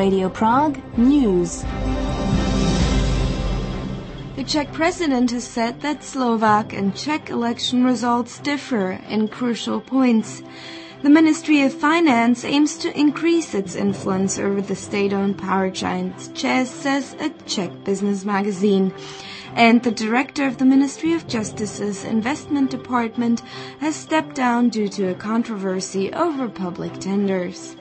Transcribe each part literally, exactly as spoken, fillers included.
Radio Prague News. The Czech president has said that Slovak and Czech election results differ in crucial points. The Ministry of Finance aims to increase its influence over the state-owned power giant ČEZ, says a Czech business magazine. And the director of the Ministry of Justice's investment department has stepped down due to a controversy over public tenders.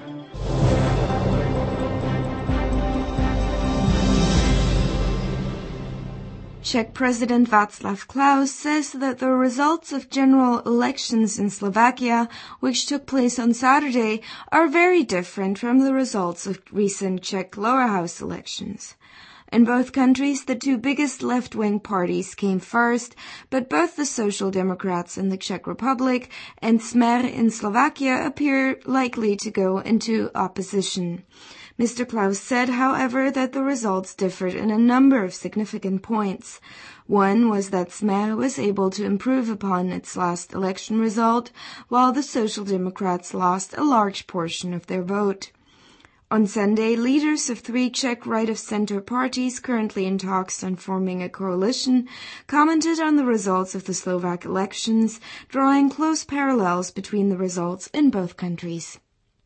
Czech President Václav Klaus says that the results of general elections in Slovakia, which took place on Saturday, are very different from the results of recent Czech lower house elections. In both countries, the two biggest left-wing parties came first, but both the Social Democrats in the Czech Republic and Smer in Slovakia appear likely to go into opposition. Mister Klaus said, however, that the results differed in a number of significant points. One was that Smer was able to improve upon its last election result, while the Social Democrats lost a large portion of their vote. On Sunday, leaders of three Czech right-of-center parties currently in talks on forming a coalition commented on the results of the Slovak elections, drawing close parallels between the results in both countries.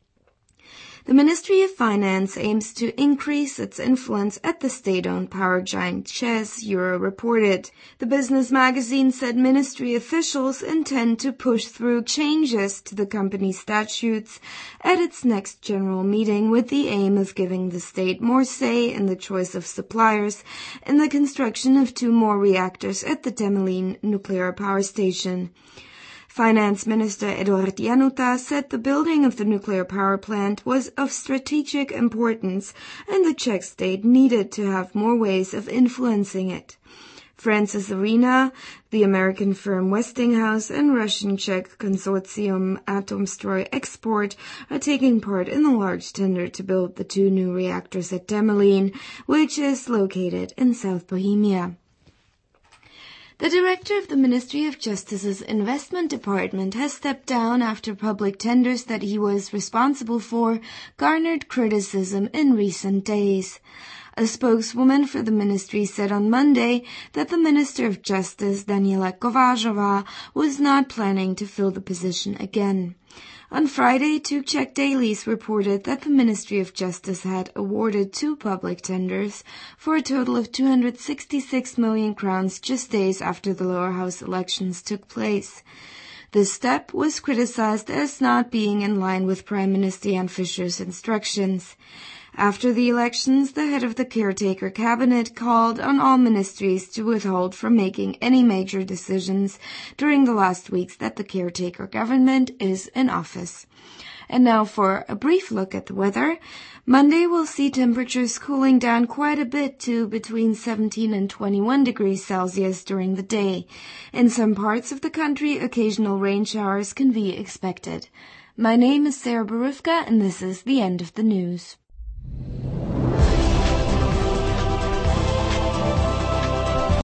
The Ministry of Finance aims to increase its influence at the state-owned power giant ČEZ, Euro reported. The business magazine said ministry officials intend to push through changes to the company's statutes at its next general meeting with the aim of giving the state more say in the choice of suppliers in the construction of two more reactors at the Temelín nuclear power station. Finance Minister Eduard Januta said the building of the nuclear power plant was of strategic importance and the Czech state needed to have more ways of influencing it. Francis Arena, the American firm Westinghouse, and Russian-Czech consortium Atomstroy Export are taking part in the large tender to build the two new reactors at Temelín, which is located in South Bohemia. The director of the Ministry of Justice's investment department has stepped down after public tenders that he was responsible for garnered criticism in recent days. A spokeswoman for the ministry said on Monday that the Minister of Justice, Daniela Kovářová, was not planning to fill the position again. On Friday, two Czech dailies reported that the Ministry of Justice had awarded two public tenders for a total of two hundred sixty-six million crowns just days after the lower house elections took place. This step was criticized as not being in line with Prime Minister Jan Fischer's instructions. After the elections, the head of the caretaker cabinet called on all ministries to withhold from making any major decisions during the last weeks that the caretaker government is in office. And now for a brief look at the weather. Monday will see temperatures cooling down quite a bit to between seventeen and twenty-one degrees Celsius during the day. In some parts of the country, occasional rain showers can be expected. My name is Sarah Borufka, and this is the end of the news.